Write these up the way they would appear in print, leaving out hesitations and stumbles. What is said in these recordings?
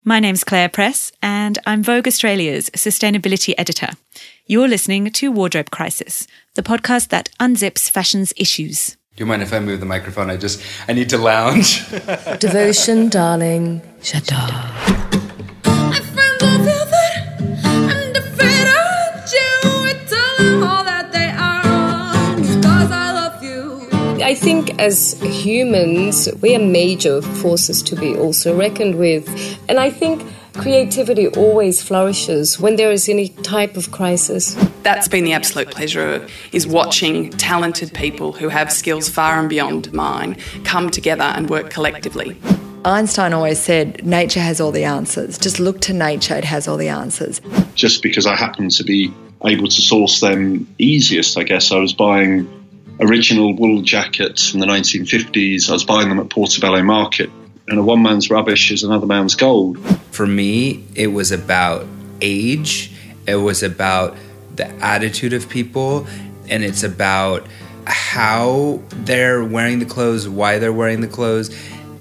My name's Claire Press, and I'm Vogue Australia's sustainability editor. You're listening to Wardrobe Crisis, the podcast that unzips fashion's issues. Do you mind if I move the microphone? I need to lounge. Devotion, darling. Shut up. I think as humans, we are major forces to be also reckoned with. And I think creativity always flourishes when there is any type of crisis. That's been the absolute pleasure, is watching talented people who have skills far and beyond mine come together and work collectively. Einstein always said, nature has all the answers. Just look to nature, it has all the answers. Just because I happen to be able to source them easiest, I guess. I was buying original wool jackets from the 1950s. I was buying them at Portobello Market. And a one man's rubbish is another man's gold. For me, it was about age. It was about the attitude of people. And it's about how they're wearing the clothes, why they're wearing the clothes,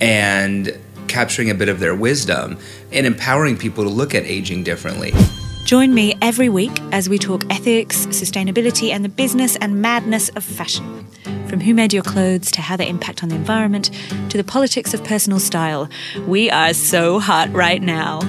and capturing a bit of their wisdom and empowering people to look at aging differently. Join me every week as we talk ethics, sustainability, and the business and madness of fashion. From who made your clothes to how they impact on the environment to the politics of personal style. We are so hot right now.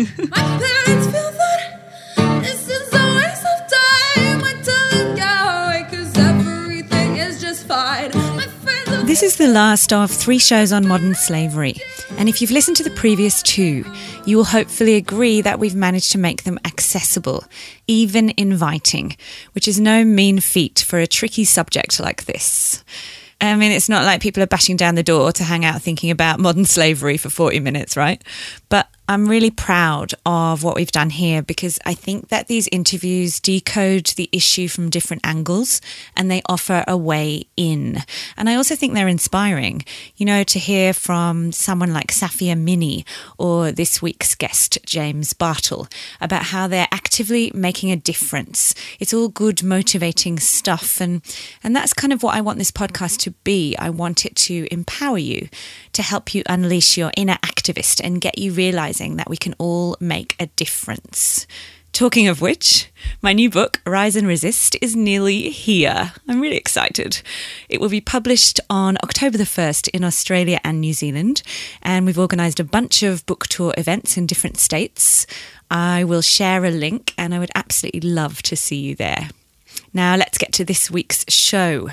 My parents feel that this is a waste of time. I tell them go away 'cause everything is just fine. This is the last of 3 shows on modern slavery. And if you've listened to the previous 2, you will hopefully agree that we've managed to make them accessible, even inviting, which is no mean feat for a tricky subject like this. I mean, it's not like people are bashing down the door to hang out thinking about modern slavery for 40 minutes, right? But I'm really proud of what we've done here because I think that these interviews decode the issue from different angles and they offer a way in. And I also think they're inspiring, you know, to hear from someone like Safia Minney or this week's guest, James Bartle, about how they're actively making a difference. It's all good, motivating stuff. And that's kind of what I want this podcast to be. I want it to empower you, to help you unleash your inner activist and get you realising that we can all make a difference. Talking of which, my new book, Rise and Resist, is nearly here. I'm really excited. It will be published on October the 1st in Australia and New Zealand, and we've organised a bunch of book tour events in different states. I will share a link, and I would absolutely love to see you there. Now let's get to this week's show.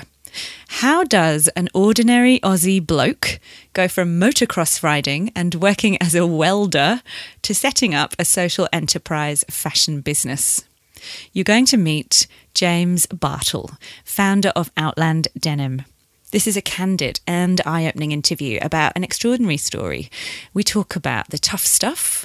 How does an ordinary Aussie bloke go from motocross riding and working as a welder to setting up a social enterprise fashion business? You're going to meet James Bartle, founder of Outland Denim. This is a candid and eye-opening interview about an extraordinary story. We talk about the tough stuff.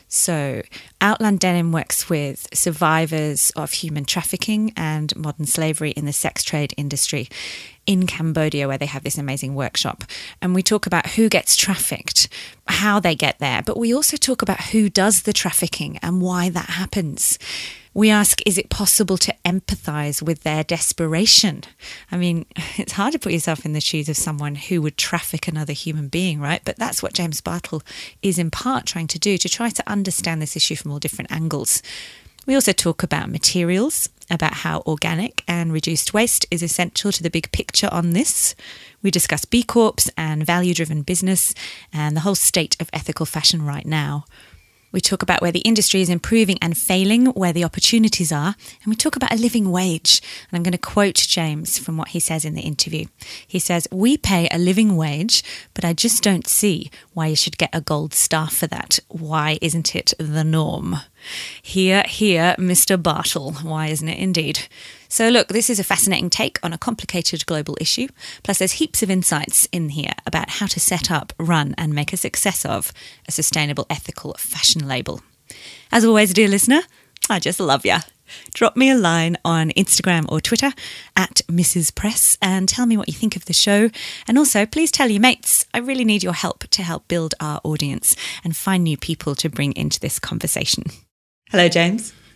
So Outland Denim works with survivors of human trafficking and modern slavery in the sex trade industry in Cambodia, where they have this amazing workshop. And we talk about who gets trafficked, how they get there, but we also talk about who does the trafficking and why that happens. We ask, is it possible to empathise with their desperation? I mean, it's hard to put yourself in the shoes of someone who would traffic another human being, right? But that's what James Bartle is in part trying to do, to try to understand this issue from all different angles. We also talk about materials, about how organic and reduced waste is essential to the big picture on this. We discuss B Corps and value-driven business and the whole state of ethical fashion right now. We talk about where the industry is improving and failing, where the opportunities are, and we talk about a living wage. And I'm going to quote James from what he says in the interview. He says, "We pay a living wage, but I just don't see why you should get a gold star for that. Why isn't it the norm?" Hear, Mr. Bartle. Why isn't it indeed? So look, this is a fascinating take on a complicated global issue. Plus there's heaps of insights in here about how to set up, run and make a success of a sustainable, ethical fashion label. As always, dear listener, I just love ya. Drop me a line on Instagram or Twitter at Mrs. Press and tell me what you think of the show. And also, please tell your mates. I really need your help to help build our audience and find new people to bring into this conversation. Hello, James.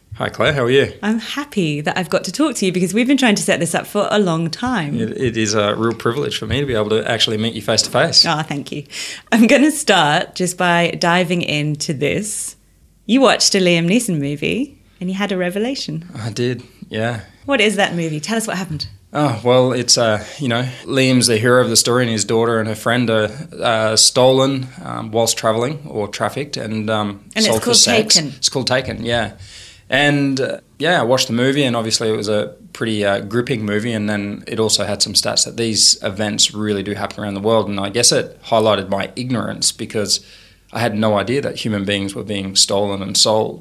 Hi Claire, how are you? I'm happy that I've got to talk to you because we've been trying to set this up for a long time. It is a real privilege for me to be able to actually meet you face to face. Oh, thank you. I'm going to start just by diving into this. You watched a Liam Neeson movie and you had a revelation. I did, yeah. What is that movie? Tell us what happened. Oh, well, it's, Liam's the hero of the story, and his daughter and her friend are stolen whilst travelling or trafficked and sold for sex. Taken. It's called Taken, yeah. And, I watched the movie, and obviously it was a pretty gripping movie, and then it also had some stats that these events really do happen around the world, and I guess it highlighted my ignorance because I had no idea that human beings were being stolen and sold.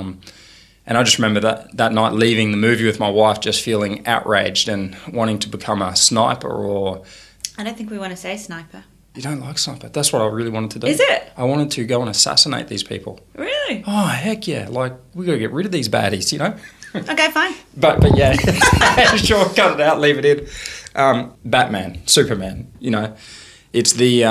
And I just remember that night leaving the movie with my wife just feeling outraged and wanting to become a sniper or... I don't think we want to say sniper. You don't like sniper? That's what I really wanted to do. Is it? I wanted to go and assassinate these people. Really? Oh, heck yeah. Like, we got to get rid of these baddies, you know? Okay, fine. But yeah, sure, cut it out, leave it in. Batman, Superman, you know. It's the,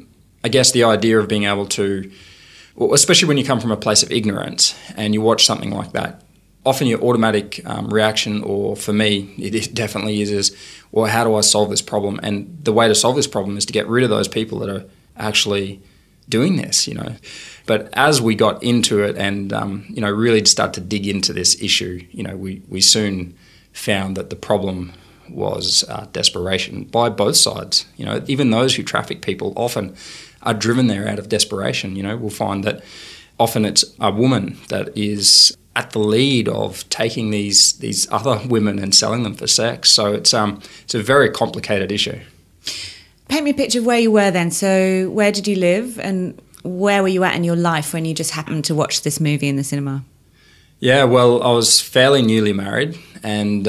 I guess the idea of being able to... Well, especially when you come from a place of ignorance and you watch something like that, often your automatic reaction, or for me, it definitely is, well, how do I solve this problem? And the way to solve this problem is to get rid of those people that are actually doing this, you know. But as we got into it and, really started to dig into this issue, you know, we soon found that the problem was desperation by both sides. You know, even those who traffic people often are driven there out of desperation. You know, we'll find that often it's a woman that is at the lead of taking these other women and selling them for sex. So it's a very complicated issue. Paint me a picture of where you were then. So where did you live and where were you at in your life when you just happened to watch this movie in the cinema? Yeah, well, I was fairly newly married, and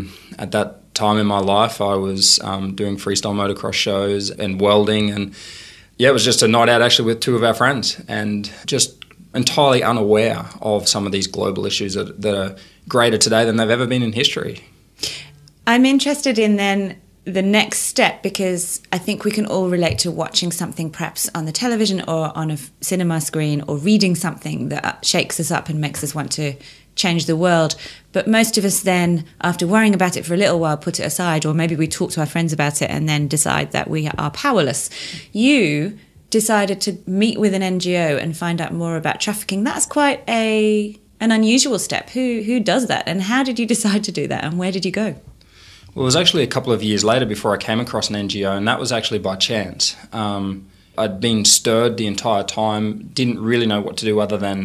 at that time in my life I was doing freestyle motocross shows and welding, and yeah, it was just a night out actually with two of our friends and just entirely unaware of some of these global issues that are greater today than they've ever been in history. I'm interested in then the next step, because I think we can all relate to watching something perhaps on the television or on a cinema screen or reading something that shakes us up and makes us want to change the world. But most of us then, after worrying about it for a little while, put it aside, or maybe we talk to our friends about it and then decide that we are powerless. You decided to meet with an NGO and find out more about trafficking. That's quite an unusual step. Who does that? And how did you decide to do that? And where did you go? Well, it was actually a couple of years later before I came across an NGO, and that was actually by chance. I'd been stirred the entire time, didn't really know what to do other than,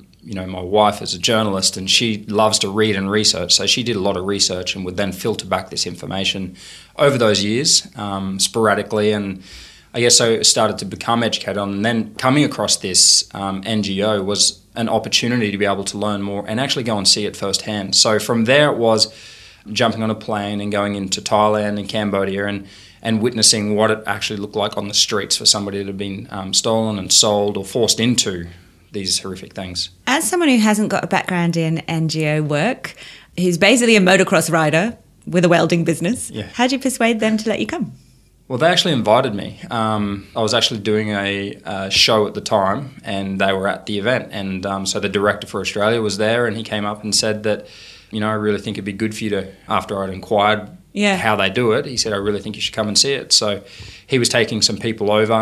my wife is a journalist and she loves to read and research. So she did a lot of research and would then filter back this information over those years, sporadically. And I guess I started to become educated on, and then coming across this NGO was an opportunity to be able to learn more and actually go and see it firsthand. So from there it was jumping on a plane and going into Thailand and Cambodia and witnessing what it actually looked like on the streets for somebody that had been stolen and sold or forced into these horrific things. As someone who hasn't got a background in NGO work, who's basically a motocross rider with a welding business, how did you persuade them to let you come? Well, they actually invited me. I was actually doing a show at the time and they were at the event. And so the director for Australia was there and he came up and said that, I really think it'd be good for you to, after I'd inquired how they do it, he said, I really think you should come and see it. So he was taking some people over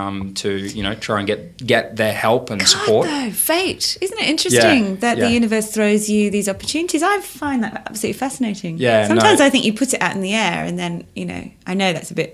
to, try and get their help and support. Though, fate. Isn't it interesting that the universe throws you these opportunities? I find that absolutely fascinating. Yeah, sometimes I think you put it out in the air and then, I know that's a bit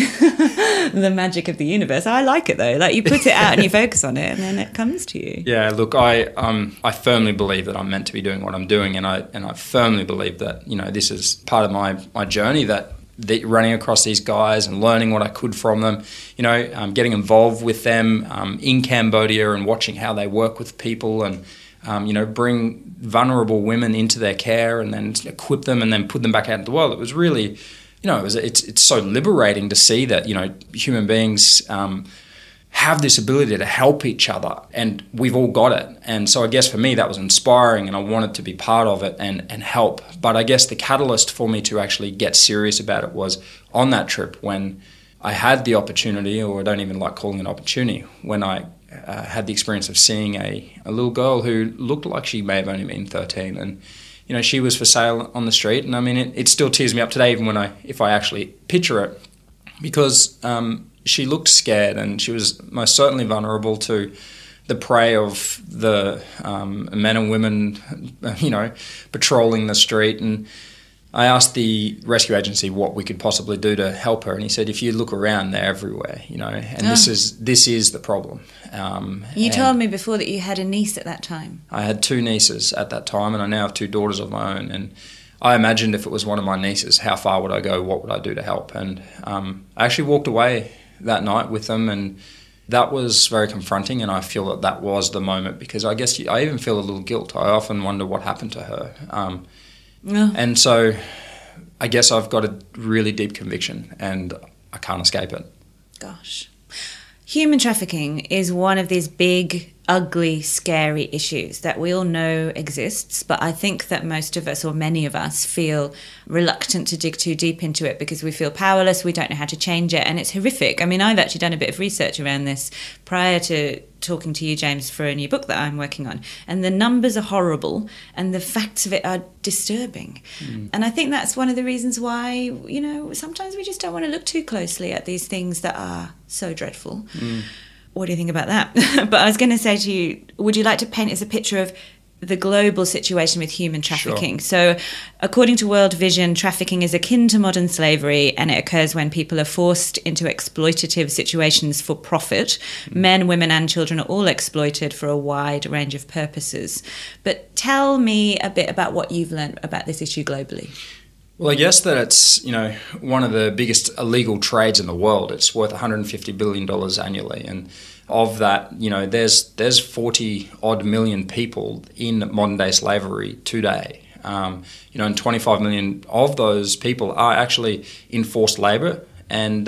the magic of the universe. I like it though. Like you put it out and you focus on it and then it comes to you. Yeah, look, I firmly believe that I'm meant to be doing what I'm doing, and I firmly believe that, this is part of my journey, that running across these guys and learning what I could from them, getting involved with them in Cambodia and watching how they work with people and bring vulnerable women into their care and then equip them and then put them back out into the world. It was really, it's so liberating to see that, human beings have this ability to help each other and we've all got it. And so I guess for me that was inspiring and I wanted to be part of it and help. But I guess the catalyst for me to actually get serious about it was on that trip when I had the opportunity, or I don't even like calling it an opportunity, when I had the experience of seeing a little girl who looked like she may have only been 13, and she was for sale on the street. And I mean, it still tears me up today, even if I actually picture it, because she looked scared, and she was most certainly vulnerable to the prey of the men and women, patrolling the street. And I asked the rescue agency what we could possibly do to help her, and he said, "If you look around, they're everywhere, and this is the problem." You told me before that you had a niece at that time. I had 2 nieces at that time, and I now have 2 daughters of my own. And I imagined if it was one of my nieces, how far would I go? What would I do to help? And I actually walked away that night with them, and that was very confronting. And I feel that was the moment, because I guess I even feel a little guilt. I often wonder what happened to her. And so I guess I've got a really deep conviction, and I can't escape it. Gosh. Human trafficking is one of these big, ugly, scary issues that we all know exists, but I think that most of us, or many of us, feel reluctant to dig too deep into it because we feel powerless, we don't know how to change it, and it's horrific. I mean, I've actually done a bit of research around this prior to talking to you, James, for a new book that I'm working on, and the numbers are horrible and the facts of it are disturbing. And I think that's one of the reasons why, sometimes we just don't want to look too closely at these things that are so dreadful. What do you think about that? But I was going to say to you, would you like to paint us a picture of the global situation with human trafficking? Sure. So according to World Vision, trafficking is akin to modern slavery, and it occurs when people are forced into exploitative situations for profit. Men, women and children are all exploited for a wide range of purposes. But tell me a bit about what you've learned about this issue globally. Well, I guess that it's, one of the biggest illegal trades in the world. It's worth $150 billion annually. And of that, there's 40 odd million people in modern day slavery today. And 25 million of those people are actually in forced labour. And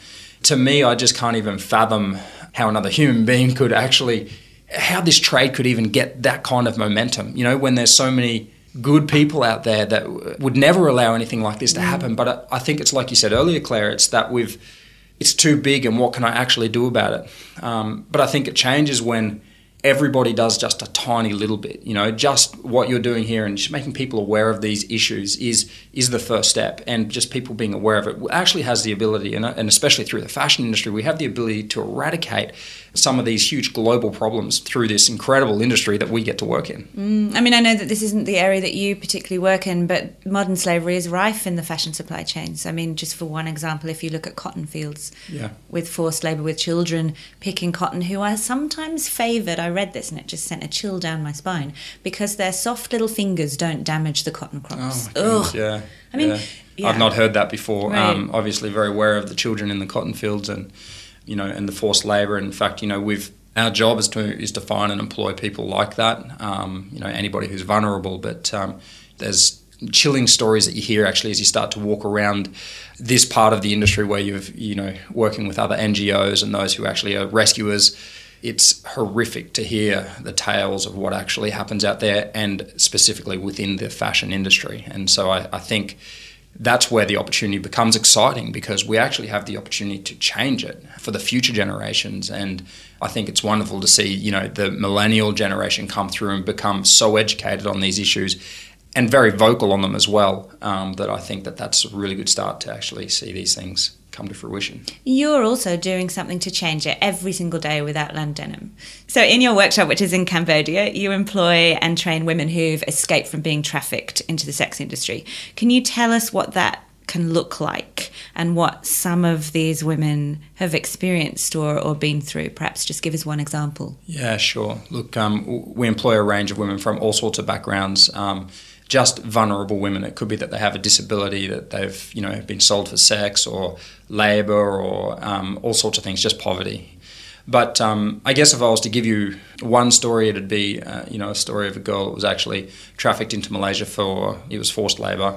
to me, I just can't even fathom how another human being could actually, how this trade could even get that kind of momentum, when there's so many good people out there that would never allow anything like this to happen. But I think it's like you said earlier, Claire, it's that it's too big, and what can I actually do about it? But I think it changes when everybody does just a tiny little bit. Just what you're doing here and just making people aware of these issues is the first step. And just people being aware of it actually has the ability, and especially through the fashion industry, we have the ability to eradicate some of these huge global problems through this incredible industry that we get to work in. I mean, I know that this isn't the area that you particularly work in, but modern slavery is rife in the fashion supply chains. I mean, just for one example, if you look at cotton fields with forced labour, with children picking cotton who are sometimes favoured. I read this and it just sent a chill down my spine because their soft little fingers don't damage the cotton crops. Oh, my goodness, I mean, I've not heard that before. Right. Obviously very aware of the children in the cotton fields and and the forced labour. In fact, our job is to find and employ people like that. Anybody who's vulnerable. But there's chilling stories that you hear actually as you start to walk around this part of the industry where you've working with other NGOs and those who actually are rescuers. It's horrific to hear the tales of what actually happens out there, and specifically within the fashion industry. And so I think that's where the opportunity becomes exciting, because we actually have the opportunity to change it for the future generations. And I think it's wonderful to see, the millennial generation come through and become so educated on these issues and very vocal on them as well, that I think that's a really good start to actually see these things come to fruition. You're also doing something to change it every single day with Outland Denim. So in your workshop, which is in Cambodia, you employ and train women who've escaped from being trafficked into the sex industry. Can you tell us what that can look like and what some of these women have experienced or been through? Perhaps just give us one example. Yeah, sure. Look, we employ a range of women from all sorts of backgrounds, just vulnerable women. It could be that they have a disability, that they've been sold for sex or labour or all sorts of things, just poverty. But I guess if I was to give you one story, it'd be a story of a girl that was actually trafficked into Malaysia it was forced labour,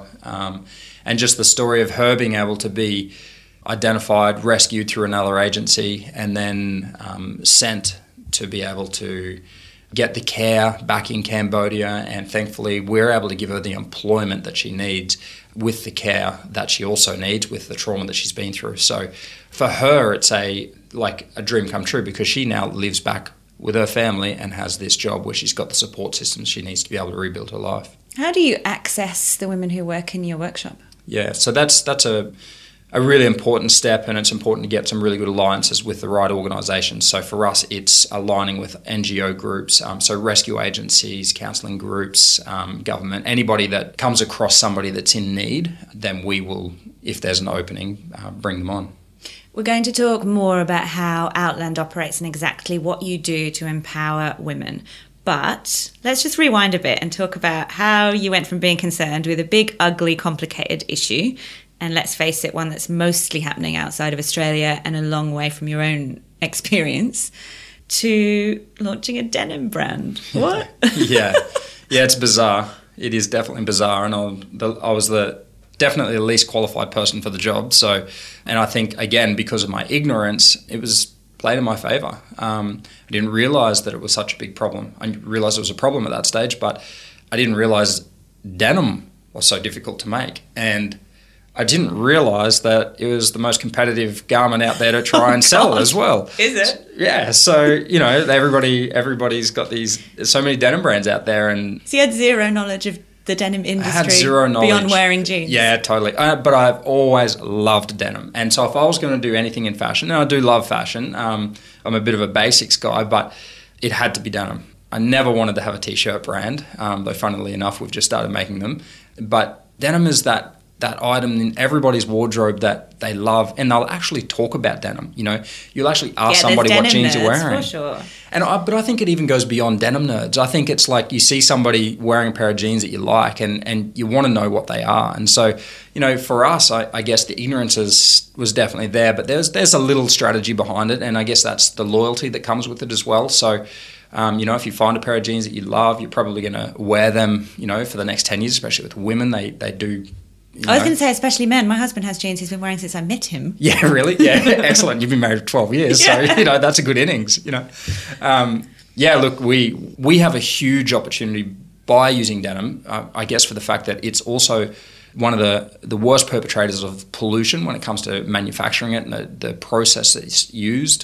and just the story of her being able to be identified, rescued through another agency, and then sent to be able to get the care back in Cambodia. And thankfully we're able to give her the employment that she needs with the care that she also needs with the trauma that she's been through. So for her it's like a dream come true, because she now lives back with her family and has this job where she's got the support systems she needs to be able to rebuild her life. How do you access the women who work in your workshop? Yeah, so that's a really important step, and it's important to get some really good alliances with the right organisations. So for us, it's aligning with NGO groups, so rescue agencies, counselling groups, government, anybody that comes across somebody that's in need, then we will, if there's an opening, bring them on. We're going to talk more about how Outland operates and exactly what you do to empower women. But let's just rewind a bit and talk about how you went from being concerned with a big, ugly, complicated issue, and let's face it, one that's mostly happening outside of Australia and a long way from your own experience, to launching a denim brand. What? Yeah, it's bizarre. It is definitely bizarre, and I was definitely the least qualified person for the job. So, and I think, again, because of my ignorance, it was played in my favour. I didn't realise that it was such a big problem. I realised it was a problem at that stage, but I didn't realise denim was so difficult to make. And I didn't realise that it was the most competitive garment out there to try and sell as well. Is it? Yeah, so, you know, everybody's got there's so many denim brands out there. And so you had zero knowledge of the denim industry. I had zero knowledge. Beyond wearing jeans. Yeah, totally. But I've always loved denim. And so if I was going to do anything in fashion, and I do love fashion, I'm a bit of a basics guy, but it had to be denim. I never wanted to have a T-shirt brand, though funnily enough, we've just started making them. But denim is that item in everybody's wardrobe that they love, and they'll actually talk about denim. You know, you'll actually ask somebody what jeans you're wearing. For sure. But I think it even goes beyond denim nerds. I think it's like you see somebody wearing a pair of jeans that you like, and you want to know what they are. And so, you know, for us, I guess the ignorance was definitely there, but there's a little strategy behind it, and I guess that's the loyalty that comes with it as well. So, you know, if you find a pair of jeans that you love, you're probably going to wear them, you know, for the next 10 years, especially with women. They do. I was going to say, especially men. My husband has jeans he's been wearing since I met him. Yeah, really? Yeah, excellent. You've been married for 12 years, so, you know, that's a good innings, you know. Yeah, look, we have a huge opportunity by using denim, I guess for the fact that it's also one of the worst perpetrators of pollution when it comes to manufacturing it and the process that's used.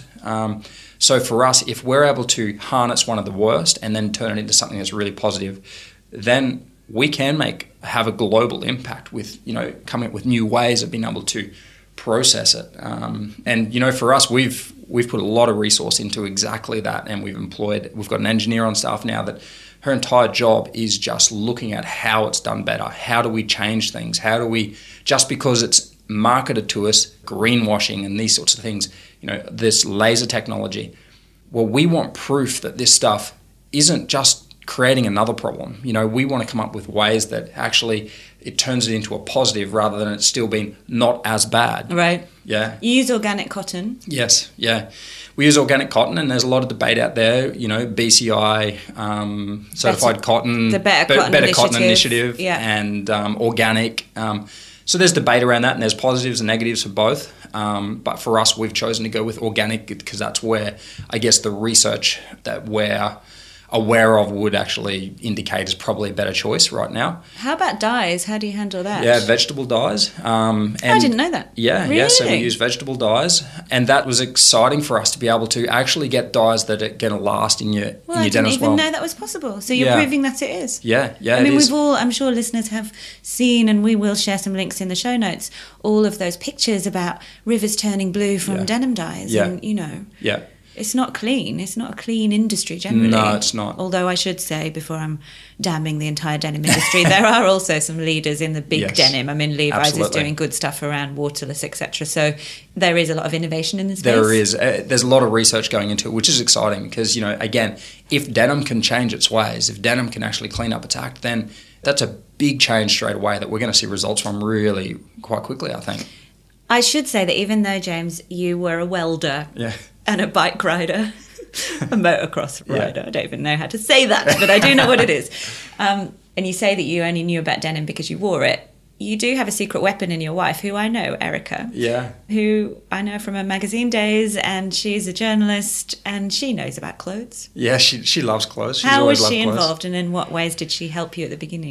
So for us, if we're able to harness one of the worst and then turn it into something that's really positive, then we can have a global impact with, you know, coming up with new ways of being able to process it. And, you know, for us, we've put a lot of resource into exactly that, and we've got an engineer on staff now that her entire job is just looking at how it's done better. How do we change things? How do we, just because it's marketed to us, greenwashing and these sorts of things, you know, this laser technology, well, we want proof that this stuff isn't just creating another problem. You know, we want to come up with ways that actually it turns it into a positive rather than it still being not as bad. Right. Yeah. You use organic cotton. Yes. Yeah. We use organic cotton, and there's a lot of debate out there, you know, BCI, certified cotton, the Better Cotton Initiative, yeah. and organic. So there's debate around that, and there's positives and negatives for both. But for us, we've chosen to go with organic because that's where, I guess, the research that we're aware of would actually indicate is probably a better choice right now. How about dyes? How do you handle that? Yeah, vegetable dyes. And I didn't know that. Yeah, really? Yeah. So we use vegetable dyes, and that was exciting for us to be able to actually get dyes that are going to last in your denim as well. I didn't even know that was possible. So you're proving that it is. Yeah. I mean, I'm sure listeners have seen, and we will share some links in the show notes, all of those pictures about rivers turning blue from denim dyes. Yeah. And, you know. Yeah. It's not clean. It's not a clean industry generally. No, it's not. Although I should say, before I'm damning the entire denim industry, there are also some leaders in the big denim. I mean, Levi's is doing good stuff around waterless, etc. So there is a lot of innovation in this space. There is. There's a lot of research going into it, which is exciting because, you know, again, if denim can change its ways, if denim can actually clean up its act, then that's a big change straight away that we're going to see results from really quite quickly, I think. I should say that even though, James, you were a welder and a bike rider, a motocross rider, I don't even know how to say that, but I do know what it is. And you say that you only knew about denim because you wore it. You do have a secret weapon in your wife, who I know, Erica. Yeah. Who I know from her magazine days, and she's a journalist, and she knows about clothes. Yeah, she loves clothes. She's How always was she loved clothes. involved, and in what ways did she help you at the beginning?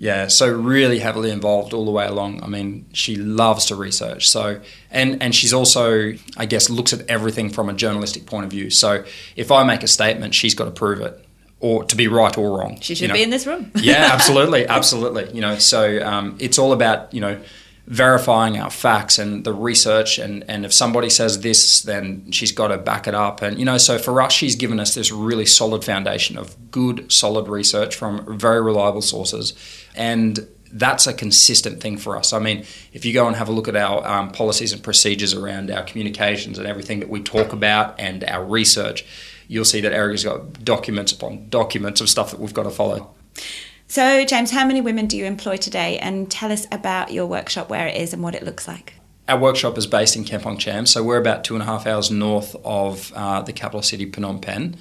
Yeah, so really heavily involved all the way along. I mean, she loves to research. So, and she's also, I guess, looks at everything from a journalistic point of view. So if I make a statement, she's got to prove it, or to be right or wrong. She should be in this room. Yeah, absolutely, absolutely. So it's all about, verifying our facts and the research, and if somebody says this, then she's got to back it up. And so for us, she's given us this really solid foundation of good, solid research from very reliable sources, and that's a consistent thing for us. I mean, if you go and have a look at our policies and procedures around our communications and everything that we talk about and our research, you'll see that Erica's got documents upon documents of stuff that we've got to follow. So, James, how many women do you employ today? And tell us about your workshop, where it is and what it looks like. Our workshop is based in Kampong Cham, so we're about 2.5 hours north of the capital city, Phnom Penh.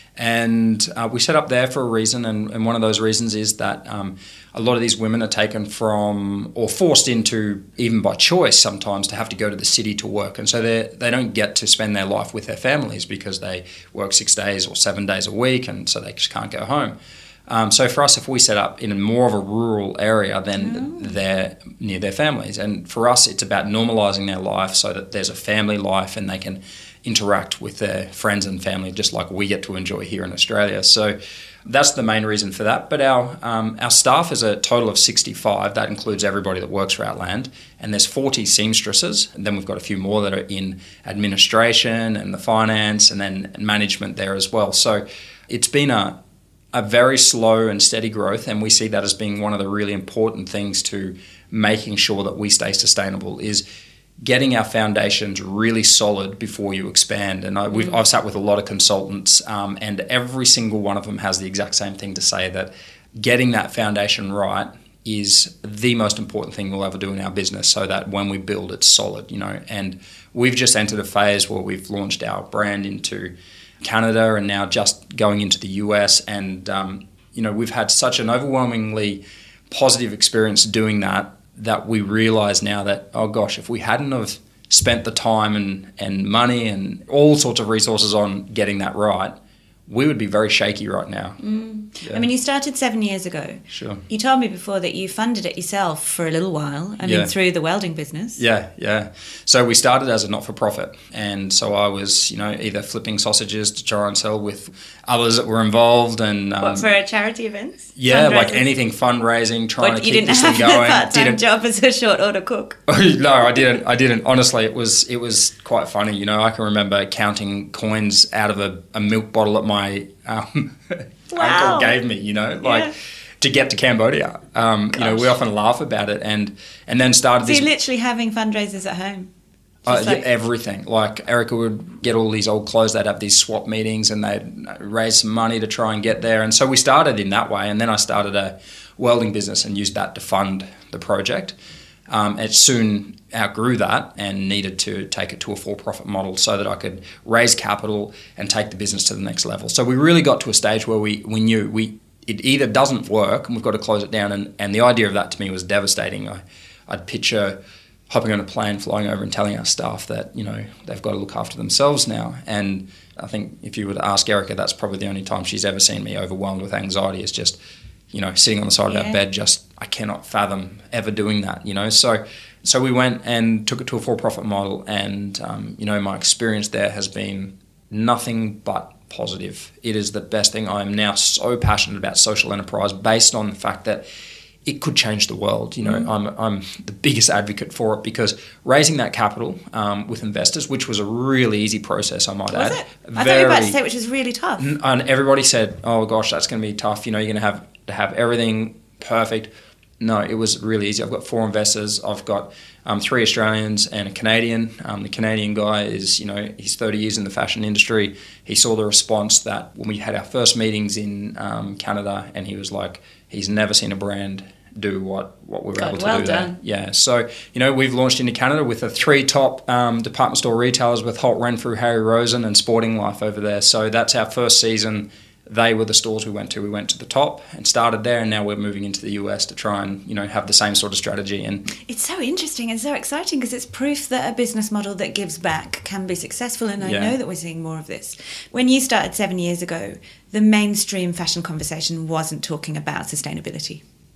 And we set up there for a reason, and one of those reasons is that a lot of these women are taken from, or forced into, even by choice sometimes, to have to go to the city to work. And so they don't get to spend their life with their families because they work 6 days or 7 days a week, and so they just can't go home. So for us, if we set up in more of a rural area, then they're near their families. And for us, it's about normalising their life so that there's a family life and they can interact with their friends and family just like we get to enjoy here in Australia. So that's the main reason for that. But our staff is a total of 65. That includes everybody that works for Outland. And there's 40 seamstresses. And then we've got a few more that are in administration and the finance and then management there as well. So it's been a very slow and steady growth, and we see that as being one of the really important things to making sure that we stay sustainable is getting our foundations really solid before you expand. And I've sat with a lot of consultants, and every single one of them has the exact same thing to say, that getting that foundation right is the most important thing we'll ever do in our business, so that when we build, it's solid, And we've just entered a phase where we've launched our brand into Canada and now just going into the US, and we've had such an overwhelmingly positive experience doing that we realise now that, oh gosh, if we hadn't have spent the time and money and all sorts of resources on getting that right, we would be very shaky right now. Yeah. I mean, you started 7 years ago. Sure. You told me before that you funded it yourself for a little while, through the welding business. Yeah. So we started as a not-for-profit, and so I was, either flipping sausages to try and sell with others that were involved. And what, for charity events? Yeah, like anything fundraising, trying to keep this thing going. You didn't have a part-time job as a short order cook? No, I didn't. Honestly, it was quite funny. I can remember counting coins out of a milk bottle that my uncle gave me, to get to Cambodia. We often laugh about it, and then started So you're literally having fundraisers at home? Everything. Like Erica would get all these old clothes, they'd have these swap meetings and they'd raise some money to try and get there. And so we started in that way, and then I started a welding business and used that to fund the project. It soon outgrew that and needed to take it to a for-profit model so that I could raise capital and take the business to the next level. So we really got to a stage where we knew it either doesn't work and we've got to close it down. And the idea of that to me was devastating. I'd picture hopping on a plane, flying over and telling our staff that, they've got to look after themselves now. And I think if you were to ask Erica, that's probably the only time she's ever seen me overwhelmed with anxiety, is just, sitting on the side of our bed, I cannot fathom ever doing that, So we went and took it to a for-profit model, and, my experience there has been nothing but positive. It is the best thing. I am now so passionate about social enterprise based on the fact that it could change the world. I'm the biggest advocate for it, because raising that capital with investors, which was a really easy process, I might add. Was it? I thought you were about to say which was really tough. And everybody said, oh gosh, that's going to be tough. You're going to have everything perfect. No, it was really easy. I've got 4 investors. I've got 3 Australians and a Canadian. The Canadian guy is, he's 30 years in the fashion industry. He saw the response that when we had our first meetings in Canada, and he was like, he's never seen a brand do what we were able to do there. Yeah, so, we've launched into Canada with the 3 top department store retailers, with Holt Renfrew, Harry Rosen and Sporting Life over there. So that's our first season. They were the stores we went to. We went to the top and started there, and now we're moving into the US to try and, have the same sort of strategy. And it's so interesting and so exciting, because it's proof that a business model that gives back can be successful, and I know that we're seeing more of this. When you started 7 years ago, the mainstream fashion conversation wasn't talking about sustainability.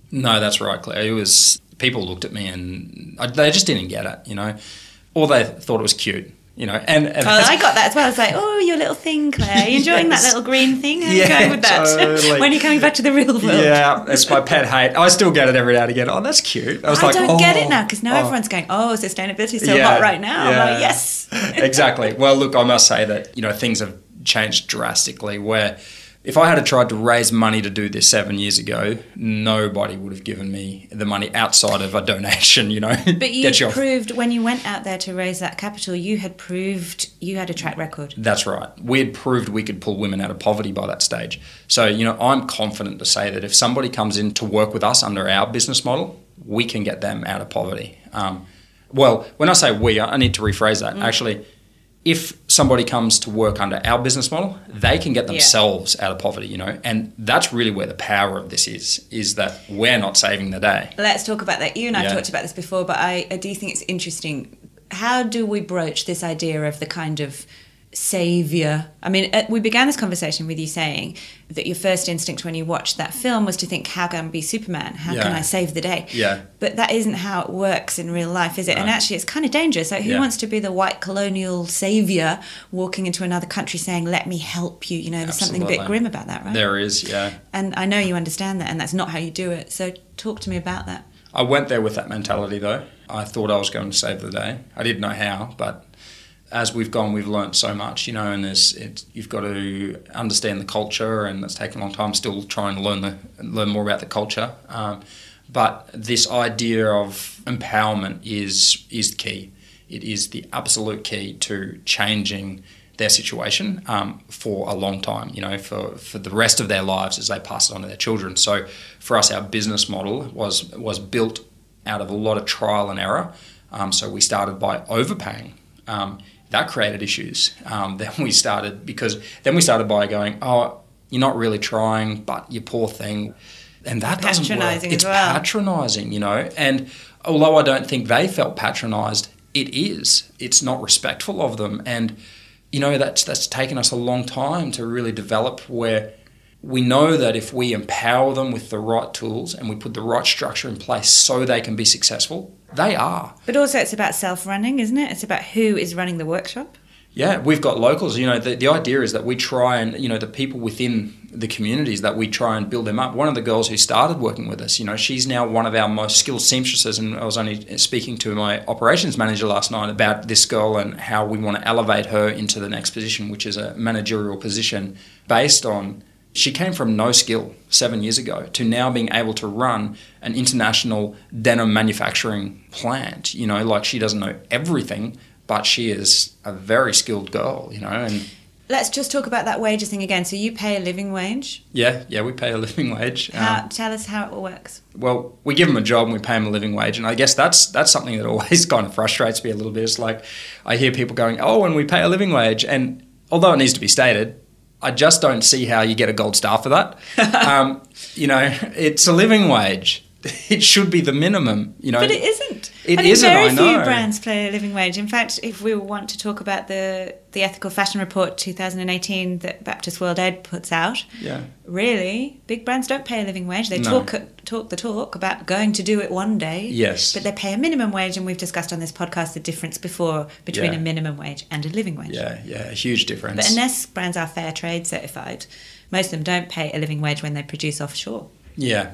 No, that's right, Claire. It was, people looked at me and they just didn't get it, you know, or they thought it was cute. You know, and I got that as well. I was like, "Oh, your little thing, Claire. Are you enjoying that little green thing? How are you Yeah, going with that? totally. When are you coming back to the real world?" Yeah, it's my pet hate. I still get it every now and again. Oh, that's cute. I was like, don't get it oh, now because now oh. everyone's going, "Oh, sustainability is so Yeah, hot right now." I'm yeah. like, yes. Exactly. Well, look, I must say that, you know, things have changed drastically where if I had tried to raise money to do this 7 years ago, nobody would have given me the money outside of a donation, you know. But you proved when you went out there to raise that capital, you had proved you had a track record. That's right. We had proved we could pull women out of poverty by that stage. So, you know, I'm confident to say that if somebody comes in to work with us under our business model, we can get them out of poverty. Well, when I say we, I need to rephrase that. Actually, if somebody comes to work under our business model, they can get themselves out of poverty, you know, and that's really where the power of this is that we're not saving the day. Let's talk about that. You and I have talked about this before, but I do think it's interesting. How do we broach this idea of the kind of saviour? I mean, we began this conversation with you saying that your first instinct when you watched that film was to think, how can I be Superman? How can I save the day? Yeah. But that isn't how it works in real life, is it? No. And actually, it's kind of dangerous. Like, who wants to be the white colonial saviour walking into another country saying, let me help you? You know, there's something a bit grim about that, right? There is, yeah. And I know you understand that, and that's not how you do it. So talk to me about that. I went there with that mentality, though. I thought I was going to save the day. I didn't know how, but as we've gone, we've learnt so much, you know, and you've got to understand the culture, and it's taken a long time still trying to learn more about the culture. But this idea of empowerment is the key. It is the absolute key to changing their situation for a long time, you know, for the rest of their lives as they pass it on to their children. So for us, our business model was built out of a lot of trial and error. So we started by overpaying. That created issues. Then we started by going, oh, you're not really trying, but you poor thing. And that doesn't work. It's patronising, you know. And although I don't think they felt patronised, it is. It's not respectful of them. And, you know, that's taken us a long time to really develop, where we know that if we empower them with the right tools and we put the right structure in place so they can be successful, they are. But also it's about self-running, isn't it? It's about who is running the workshop. Yeah, we've got locals. You know, the idea is that we try and, you know, the people within the communities, that we try and build them up. One of the girls who started working with us, you know, she's now one of our most skilled seamstresses, and I was only speaking to my operations manager last night about this girl and how we want to elevate her into the next position, which is a managerial position based on she came from no skill 7 years ago to now being able to run an international denim manufacturing plant. You know, like, she doesn't know everything, but she is a very skilled girl, you know. And let's just talk about that wages thing again. So you pay a living wage? Yeah, we pay a living wage. Tell us how it works. Well, we give them a job and we pay them a living wage, and I guess that's something that always kind of frustrates me a little bit. It's like, I hear people going, oh, and we pay a living wage, and although it needs to be stated, I just don't see how you get a gold star for that. You know, it's a living wage. It should be the minimum, you know. But it isn't. It isn't, I know. Very few brands pay a living wage. In fact, if we want to talk about the Ethical Fashion Report 2018 that Baptist World Aid puts out, really, big brands don't pay a living wage. They talk the talk about going to do it one day. Yes. But they pay a minimum wage, and we've discussed on this podcast the difference before between a minimum wage and a living wage. Yeah, a huge difference. But unless brands are fair trade certified, most of them don't pay a living wage when they produce offshore. Yeah.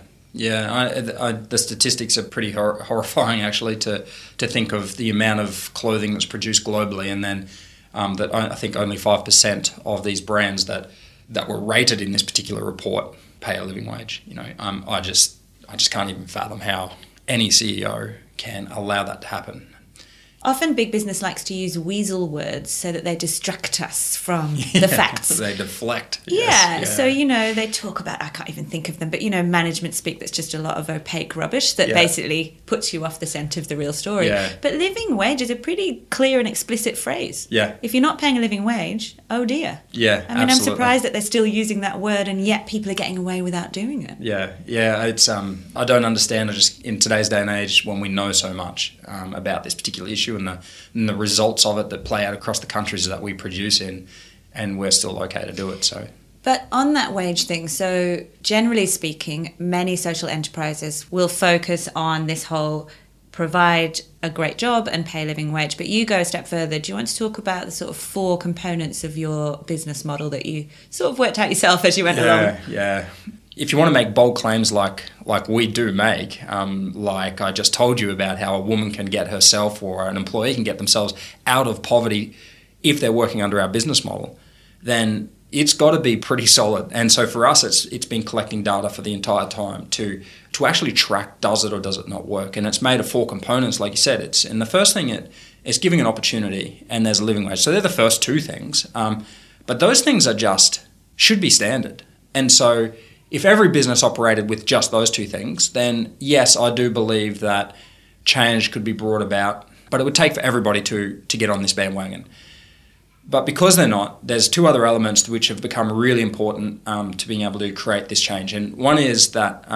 The statistics are pretty horrifying, actually, to think of the amount of clothing that's produced globally, and then that I think only 5% of these brands that were rated in this particular report pay a living wage. You know, I just can't even fathom how any CEO can allow that to happen. Often big business likes to use weasel words so that they distract us from the facts. They deflect. Yeah, so, you know, they talk about, I can't even think of them, but, you know, management speak that's just a lot of opaque rubbish that basically puts you off the scent of the real story. Yeah. But living wage is a pretty clear and explicit phrase. Yeah. If you're not paying a living wage, oh dear. Yeah, I mean, I'm surprised that they're still using that word, and yet people are getting away without doing it. Yeah, it's I don't understand. Just in today's day and age, when we know so much about this particular issue and the results of it that play out across the countries that we produce in, and we're still okay to do it. So But on that wage thing, so generally speaking, many social enterprises will focus on this whole provide a great job and pay a living wage. But you go a step further. Do you want to talk about the sort of 4 components of your business model that you sort of worked out yourself as you went along? Yeah. If you want to make bold claims like we do make, like I just told you about how a woman can get herself or an employee can get themselves out of poverty if they're working under our business model, then it's got to be pretty solid. And so for us, it's been collecting data for the entire time to actually track, does it or does it not work? And it's made of 4 components, like you said. And the first thing it's giving an opportunity, and there's a living wage. So they're the first 2 things. But those things should be standard. And so if every business operated with just those 2 things, then yes, I do believe that change could be brought about, but it would take for everybody to get on this bandwagon. But because they're not, there's 2 other elements which have become really important to being able to create this change. And one is that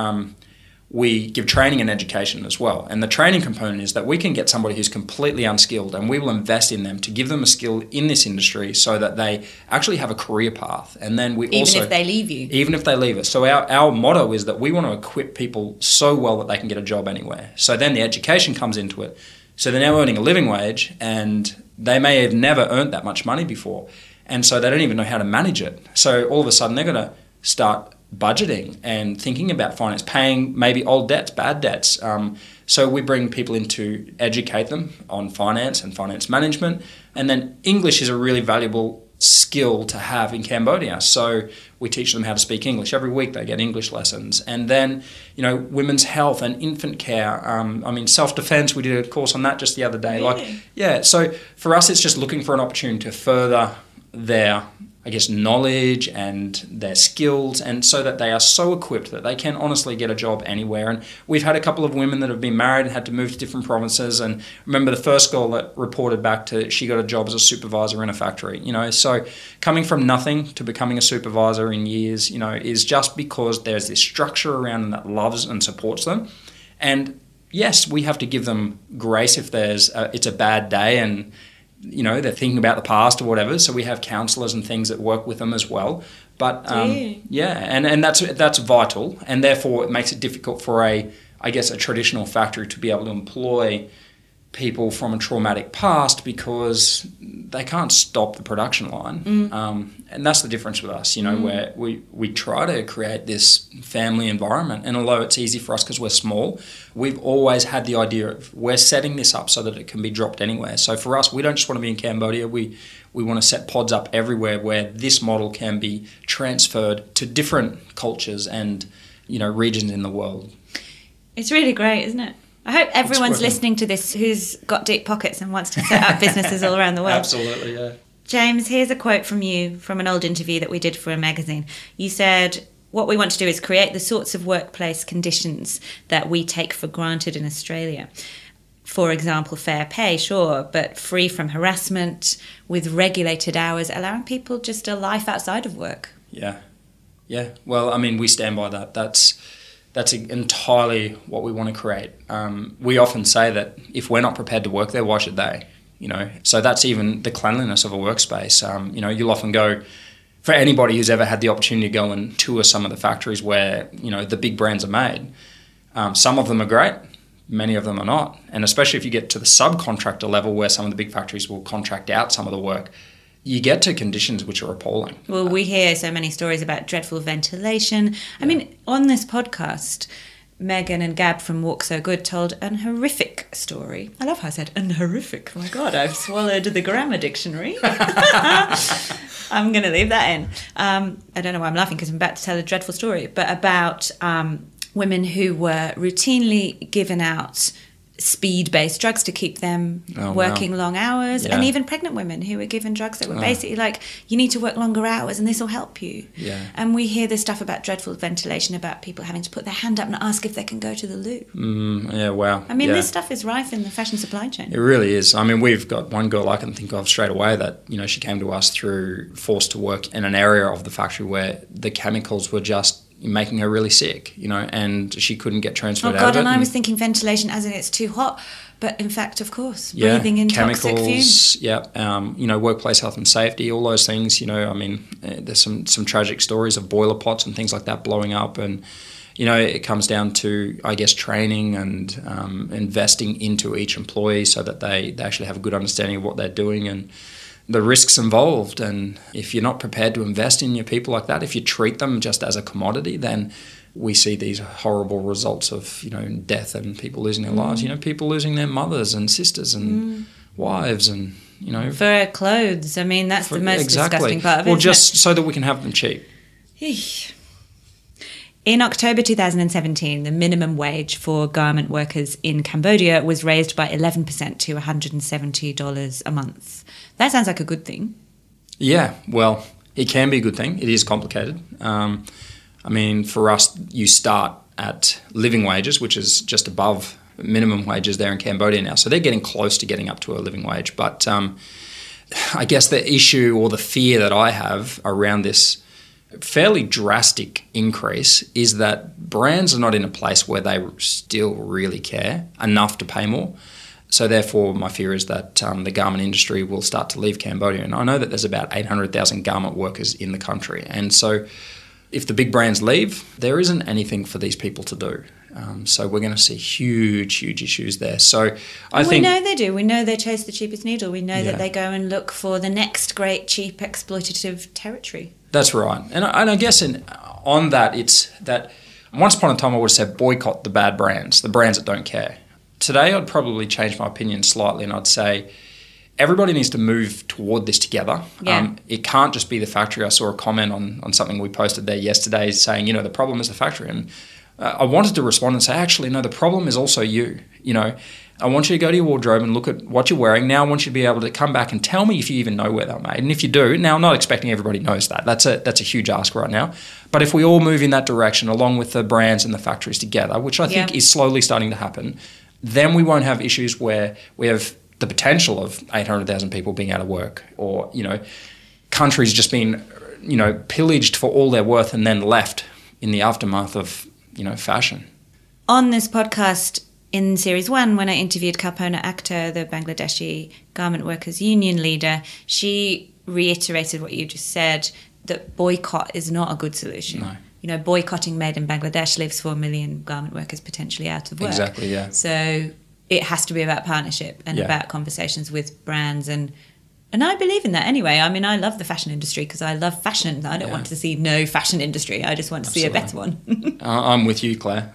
we give training and education as well. And the training component is that we can get somebody who's completely unskilled and we will invest in them to give them a skill in this industry so that they actually have a career path. And then we Even if they leave you. Even if they leave us. So our motto is that we want to equip people so well that they can get a job anywhere. So then the education comes into it. So they're now earning a living wage and they may have never earned that much money before. And so they don't even know how to manage it. So all of a sudden they're going to start budgeting and thinking about finance, paying maybe old debts, bad debts. So we bring people in to educate them on finance and finance management. And then English is a really valuable skill to have in Cambodia. So we teach them how to speak English. Every week they get English lessons. And then, women's health and infant care. Self-defense, we did a course on that just the other day. Really? So for us, it's just looking for an opportunity to further their, knowledge and their skills, and so that they are so equipped that they can honestly get a job anywhere. And we've had a couple of women that have been married and had to move to different provinces. And remember the first girl that reported back she got a job as a supervisor in a factory. So coming from nothing to becoming a supervisor in years, is just because there's this structure around them that loves and supports them. And yes, we have to give them grace if it's a bad day and they're thinking about the past or whatever. So we have counsellors and things that work with them as well. But and that's vital, and therefore it makes it difficult for a traditional factory to be able to employ people from a traumatic past because they can't stop the production line. And that's the difference with us, where we try to create this family environment. And although it's easy for us because we're small, we've always had the idea of we're setting this up so that it can be dropped anywhere. So for us, we don't just want to be in Cambodia. We want to set pods up everywhere where this model can be transferred to different cultures and, regions in the world. It's really great, isn't it? I hope everyone's listening to this who's got deep pockets and wants to set up businesses all around the world. Absolutely, yeah. James, here's a quote from you from an old interview that we did for a magazine. You said, what we want to do is create the sorts of workplace conditions that we take for granted in Australia. For example, fair pay, sure, but free from harassment, with regulated hours, allowing people just a life outside of work. Yeah. Well, we stand by that. That's entirely what we want to create. We often say that if we're not prepared to work there, why should they? So that's even the cleanliness of a workspace. You'll often go, for anybody who's ever had the opportunity to go and tour some of the factories where, the big brands are made, some of them are great, many of them are not. And especially if you get to the subcontractor level where some of the big factories will contract out some of the work, you get to conditions which are appalling. Well, we hear so many stories about dreadful ventilation. On this podcast, Megan and Gab from Walk So Good told an horrific story. I love how I said an horrific. Oh my God, I've swallowed the grammar dictionary. I'm going to leave that in. I don't know why I'm laughing because I'm about to tell a dreadful story, but about women who were routinely given out speed-based drugs to keep them working long hours, and even pregnant women who were given drugs that were basically like, you need to work longer hours and this will help you. And we hear this stuff about dreadful ventilation, about people having to put their hand up and ask if they can go to the loo. This stuff is rife in the fashion supply chain. It really is. We've got one girl I can think of straight away that, she came to us through forced to work in an area of the factory where the chemicals were just making her really sick, and she couldn't get transferred Oh out of God, it. and I was thinking ventilation as in it's too hot. But in fact, of course, breathing in toxic fumes. Chemicals, workplace health and safety, all those things, there's some tragic stories of boiler pots and things like that blowing up. And, it comes down to, I guess, training and investing into each employee so that they actually have a good understanding of what they're doing and the risks involved. And if you're not prepared to invest in your people like that, if you treat them just as a commodity, then we see these horrible results of, death and people losing their lives, people losing their mothers and sisters and wives and, For clothes. I mean, that's the most disgusting part of it. Well, just so that we can have them cheap. In October 2017, the minimum wage for garment workers in Cambodia was raised by 11% to $170 a month. That sounds like a good thing. Yeah, well, it can be a good thing. It is complicated. For us, you start at living wages, which is just above minimum wages there in Cambodia now. So they're getting close to getting up to a living wage. But I guess the issue or the fear that I have around this fairly drastic increase is that brands are not in a place where they still really care enough to pay more. So therefore, my fear is that the garment industry will start to leave Cambodia. And I know that there's about 800,000 garment workers in the country. And so if the big brands leave, there isn't anything for these people to do. So we're going to see huge issues there. So I think... We know they do. We know they chase the cheapest needle. We know that they go and look for the next great, cheap, exploitative territory. That's right. And I guess on that, it's that once upon a time I would have said boycott the bad brands, the brands that don't care. Today I'd probably change my opinion slightly and I'd say everybody needs to move toward this together. Yeah. It can't just be the factory. I saw a comment on something we posted there yesterday saying, the problem is the factory. And I wanted to respond and say, actually, no, the problem is also you. I want you to go to your wardrobe and look at what you're wearing. Now I want you to be able to come back and tell me if you even know where they're made. And if you do, now I'm not expecting everybody knows that. That's a huge ask right now. But if we all move in that direction along with the brands and the factories together, which I think is slowly starting to happen, then we won't have issues where we have the potential of 800,000 people being out of work or, countries just being, pillaged for all their worth and then left in the aftermath of, fashion. On this podcast in Series 1, when I interviewed Kalpona Akhtar, the Bangladeshi Garment Workers Union leader, she reiterated what you just said, that boycott is not a good solution. No. Boycotting Made in Bangladesh leaves 4 million garment workers potentially out of work. Exactly, yeah. So it has to be about partnership and about conversations with brands and I believe in that anyway. I mean, I love the fashion industry because I love fashion. I don't want to see no fashion industry. I just want to see a better one. I'm with you, Claire.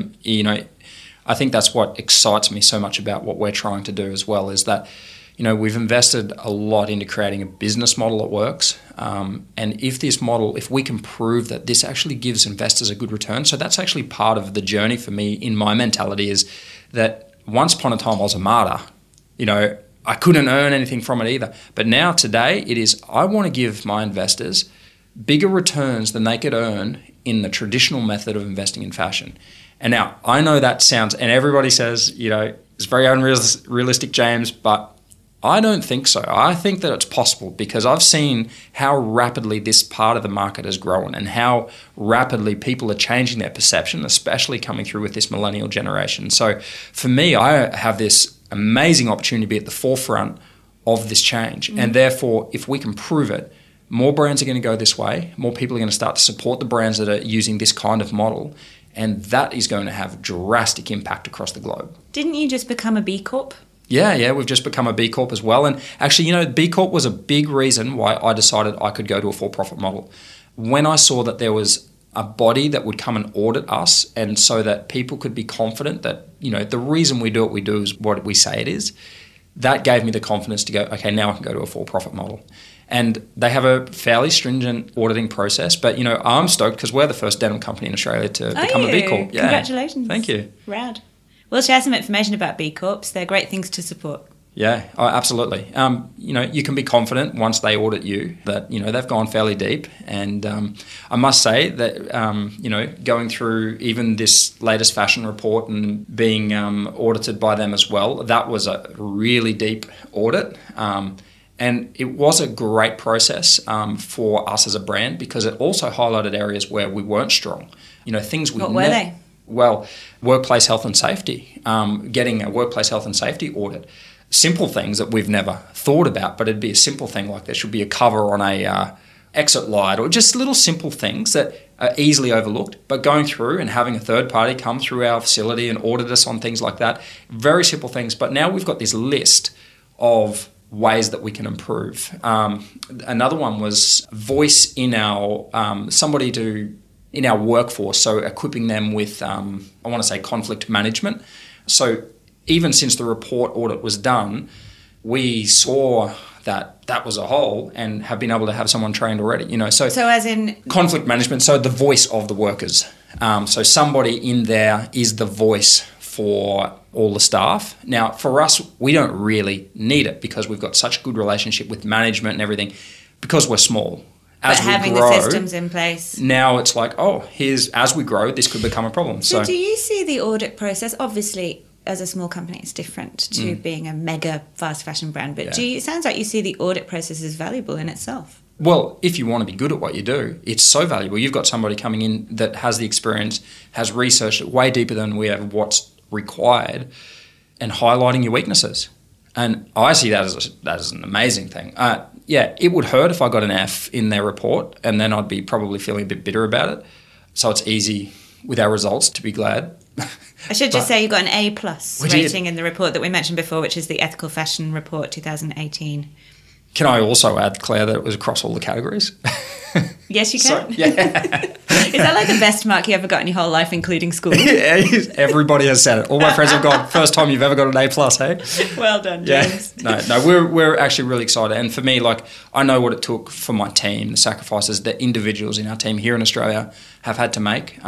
I think that's what excites me so much about what we're trying to do as well is that, we've invested a lot into creating a business model that works. And if we can prove that this actually gives investors a good return, so that's actually part of the journey for me in my mentality is that once upon a time I was a martyr, I couldn't earn anything from it either. But now today it is, I want to give my investors bigger returns than they could earn in the traditional method of investing in fashion. And now I know that sounds, and everybody says, it's very unrealistic, James, but I don't think so. I think that it's possible because I've seen how rapidly this part of the market has grown and how rapidly people are changing their perception, especially coming through with this millennial generation. So for me, I have this amazing opportunity to be at the forefront of this change. And therefore, if we can prove it, more brands are going to go this way. More people are going to start to support the brands that are using this kind of model. And that is going to have drastic impact across the globe. Didn't you just become a B Corp? Yeah, we've just become a B Corp as well. And actually, B Corp was a big reason why I decided I could go to a for-profit model. When I saw that there was a body that would come and audit us and so that people could be confident that, the reason we do what we do is what we say it is, that gave me the confidence to go, okay, now I can go to a for-profit model. And they have a fairly stringent auditing process, but, I'm stoked because we're the first denim company in Australia to become a B Corp. Yeah. Congratulations. Thank you. Rad. We'll share some information about B Corps. They're great things to support. Yeah, absolutely. You can be confident once they audit you that, they've gone fairly deep. And I must say that, going through even this latest fashion report and being audited by them as well, that was a really deep audit. And it was a great process for us as a brand because it also highlighted areas where we weren't strong. You know, things we What were they? Well, workplace health and safety, getting a workplace health and safety audit. Simple things that we've never thought about, but it'd be a simple thing like there should be a cover on a exit light, or just little simple things that are easily overlooked. But going through and having a third party come through our facility and audit us on things like that, very simple things. But now we've got this list of ways that we can improve. Another one was voice in our in our workforce, so equipping them with, I want to say, conflict management. So even since the report audit was done, we saw that was a hole and have been able to have someone trained already. You know, so as in conflict management. So the voice of the workers. So somebody in there is the voice for all the staff. Now, for us, we don't really need it because we've got such a good relationship with management and everything because we're small. As but having we grow, the systems in place. Now it's like, as we grow, this could become a problem. So do you see the audit process, obviously, as a small company, it's different to being a mega fast fashion brand, but it sounds like you see the audit process as valuable in itself. Well, if you want to be good at what you do, it's so valuable. You've got somebody coming in that has the experience, has researched it way deeper than we have what's required, and highlighting your weaknesses. And I see that as an amazing thing. It would hurt if I got an F in their report, and then I'd be probably feeling a bit bitter about it. So it's easy with our results to be glad. I should just say you got an A+ rating in the report that we mentioned before, which is the Ethical Fashion Report 2018. Can I also add, Claire, that it was across all the categories? Yes, you can. Yeah. Is that like the best mark you ever got in your whole life, including school? Everybody has said it. All my friends have gone, first time you've ever got an A+, hey? Well done, James. Yeah. No, we're actually really excited. And for me, like, I know what it took for my team, the sacrifices that individuals in our team here in Australia have had to make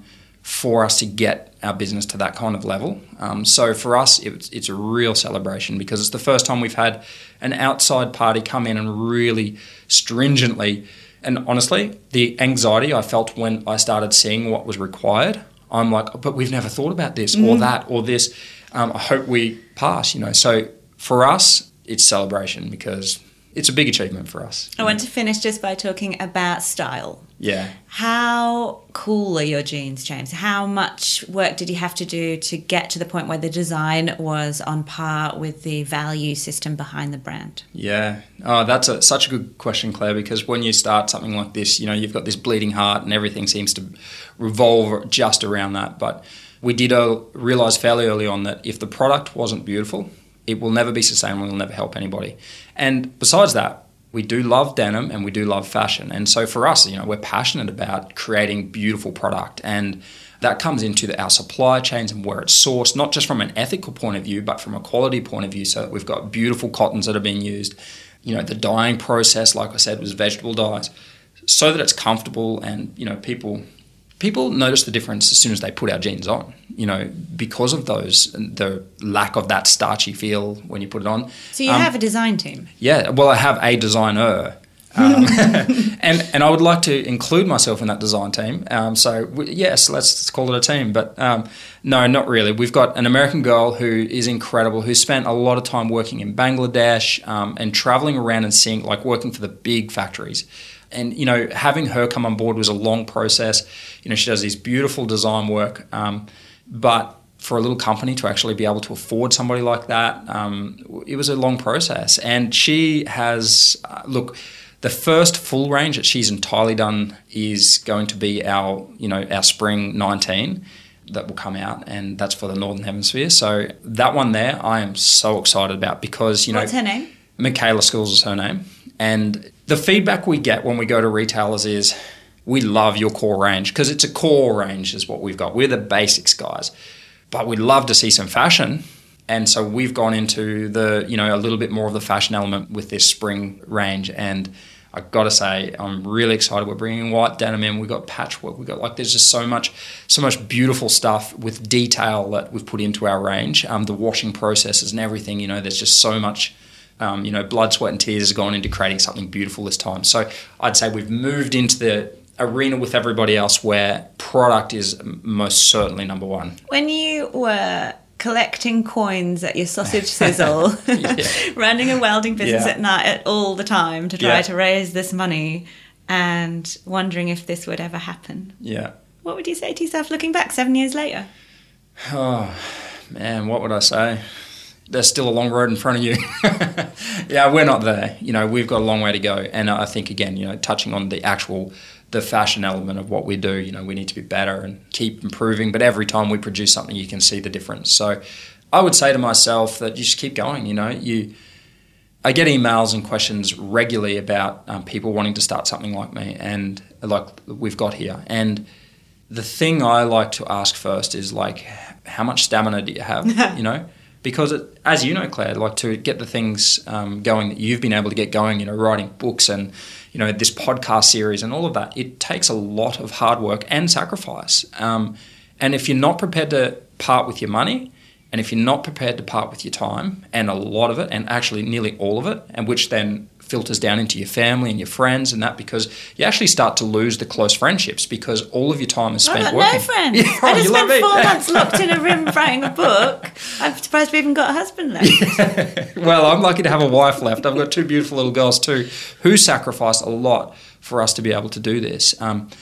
for us to get our business to that kind of level. So for us, it's a real celebration because it's the first time we've had an outside party come in and really stringently, and honestly, the anxiety I felt when I started seeing what was required, I'm like, but we've never thought about this or that or this. I hope we pass, you know. So for us, it's celebration because it's a big achievement for us. I want to finish just by talking about style. Yeah. How cool are your jeans, James? How much work did you have to do to get to the point where the design was on par with the value system behind the brand? Yeah. Oh, that's such a good question, Claire, because when you start something like this, you know, you've got this bleeding heart and everything seems to revolve just around that. But we did realise fairly early on that if the product wasn't beautiful, it will never be sustainable, it will never help anybody. And besides that, we do love denim and we do love fashion. And so for us, you know, we're passionate about creating beautiful product. And that comes into our supply chains and where it's sourced, not just from an ethical point of view, but from a quality point of view. So that we've got beautiful cottons that are being used. You know, the dyeing process, like I said, was vegetable dyes, so that it's comfortable and, you know, people notice the difference as soon as they put our jeans on, you know, because of the lack of that starchy feel when you put it on. So you have a design team? Yeah, well, I have a designer. And I would like to include myself in that design team. Yes, let's call it a team. But no, not really. We've got an American girl who is incredible, who spent a lot of time working in Bangladesh and traveling around and seeing, like, working for the big factories. And, you know, having her come on board was a long process. You know, she does this beautiful design work. But for a little company to actually be able to afford somebody like that, it was a long process. And she has, the first full range that she's entirely done is going to be our spring 19 that will come out, and that's for the Northern Hemisphere. So that one there, I am so excited about because, you know... What's her name? Michaela Schools is her name. And the feedback we get when we go to retailers is, we love your core range, because it's a core range is what we've got. We're the basics guys. But we'd love to see some fashion. And so we've gone into a little bit more of the fashion element with this spring range. And I've got to say, I'm really excited. We're bringing white denim in. We've got patchwork. There's just so much beautiful stuff with detail that we've put into our range. The washing processes and everything, you know, there's just so much, blood, sweat and tears has gone into creating something beautiful this time. So I'd say we've moved into the arena with everybody else where product is most certainly number one. When you were collecting coins at your sausage sizzle, running a welding business at night all the time to try to raise this money and wondering if this would ever happen. Yeah. What would you say to yourself looking back 7 years later? Oh, man, what would I say? There's still a long road in front of you. Yeah, we're not there. You know, we've got a long way to go. And I think, again, you know, touching on the fashion element of what we do, you know, we need to be better and keep improving. But every time we produce something, you can see the difference. So I would say to myself that you just keep going, you know. I get emails and questions regularly about people wanting to start something like me and like we've got here. And the thing I like to ask first is, like, how much stamina do you have, you know? Because, as you know, Claire, like, to get the things going that you've been able to get going, you know, writing books and, you know, this podcast series and all of that, it takes a lot of hard work and sacrifice. And if you're not prepared to part with your money, and if you're not prepared to part with your time, and a lot of it, and actually nearly all of it, and which then filters down into your family and your friends and that, because you actually start to lose the close friendships because all of your time is spent working. I've got no friends. I just spent 4 months locked in a room writing a book. I'm surprised we even got a husband left. Well, I'm lucky to have a wife left. I've got 2 beautiful little girls too who sacrificed a lot for us to be able to do this.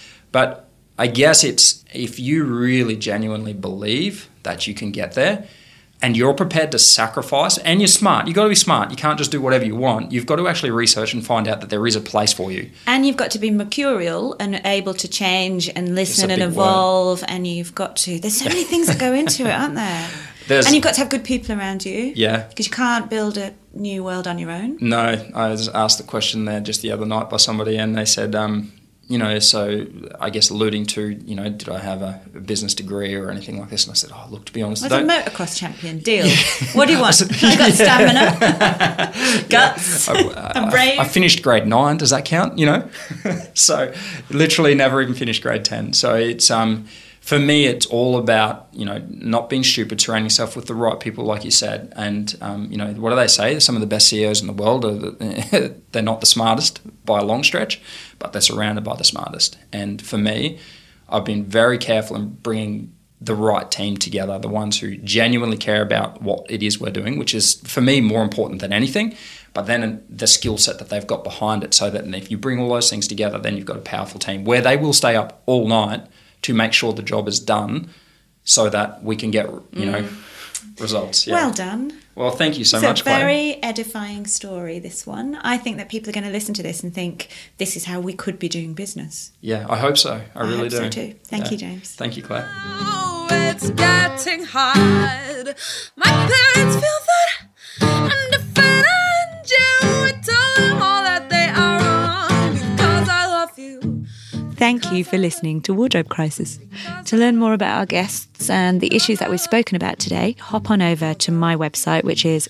But I guess it's, if you really genuinely believe that you can get there, and you're prepared to sacrifice, and you're smart. You've got to be smart. You can't just do whatever you want. You've got to actually research and find out that there is a place for you. And you've got to be mercurial and able to change and listen and evolve. Word. And you've got to... There's so many things that go into it, aren't there? And you've got to have good people around you. Yeah. Because you can't build a new world on your own. No. I was asked the question there just the other night by somebody, and they said... you know, so I guess alluding to, you know, did I have a business degree or anything like this? And I said, oh, look, to be honest, I was a motocross champion. Deal. What do you want? I got stamina, guts, I'm brave. I finished grade 9. Does that count? You know, so literally never even finished grade 10. So it's for me, it's all about, you know, not being stupid, surrounding yourself with the right people, like you said. And, you know, what do they say? Some of the best CEOs in the world, they're not the smartest by a long stretch, but they're surrounded by the smartest. And for me, I've been very careful in bringing the right team together, the ones who genuinely care about what it is we're doing, which is, for me, more important than anything. But then the skill set that they've got behind it, so that if you bring all those things together, then you've got a powerful team where they will stay up all night to make sure the job is done so that we can get, you know, results. Yeah. Well done. Well, thank you so much, Claire. It's a very edifying story, this one. I think that people are going to listen to this and think this is how we could be doing business. Yeah, I hope so. I really hope do. So too. Thank you, James. Thank you, Claire. Oh, it's getting hard. My parents feel that I'm defending you. I tell them all that they are wrong because I love you. Thank you for listening to Wardrobe Crisis. To learn more about our guests and the issues that we've spoken about today, hop on over to my website, which is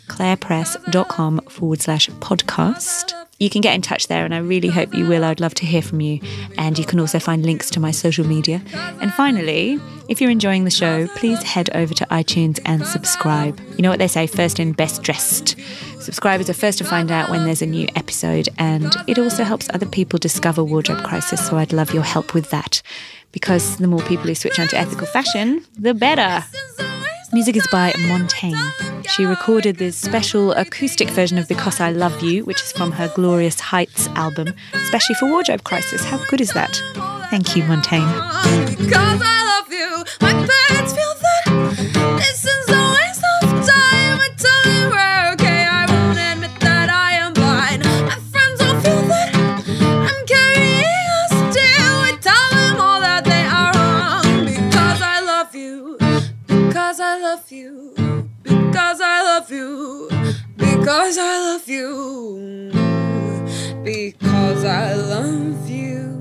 clairepress.com/podcast. You can get in touch there, and I really hope you will. I'd love to hear from you. And you can also find links to my social media. And finally, if you're enjoying the show, please head over to iTunes and subscribe. You know what they say, first in, best dressed. Subscribers are first to find out when there's a new episode, and it also helps other people discover Wardrobe Crisis, so I'd love your help with that. Because the more people who switch on to ethical fashion, the better. Music is by Montaigne. She recorded this special acoustic version of Because I Love You, which is from her Glorious Heights album, especially for Wardrobe Crisis. How good is that? Thank you, Montaigne. Because I love you, my parents feel that this is a waste of time. I tell them we're okay, I won't admit that I am blind. My friends all feel that I'm carrying a still. I tell them all that they are wrong. Because I love you, because I love you, because I love you, because I love you, because I love you.